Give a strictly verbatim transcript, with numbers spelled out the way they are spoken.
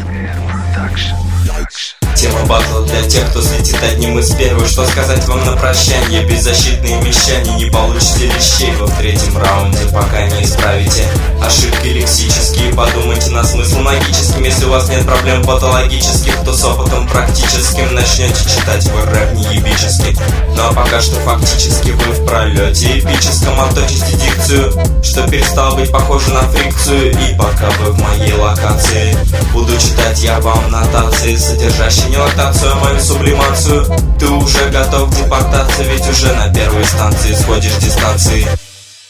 Тема батла для тех, кто слетит одним из первых. Что сказать вам на прощание? Беззащитные мещане, не получите лещей во в третьем раунде, пока не исправите ошибки лексические. Подумайте на смысл магическим. Если у вас нет проблем патологических, то с опытом практическим начнете читать вы рэп неебический. Ну а пока что фактически вы в пролете эпическом отточите дикцию, что перестало быть похоже на фрикцию. И пока вы в моей локации, буду читать я вам нотации, содержащие не лактацию, а мою сублимацию. Ты уже готов к депортации, ведь уже на первой станции сходишь дистанции.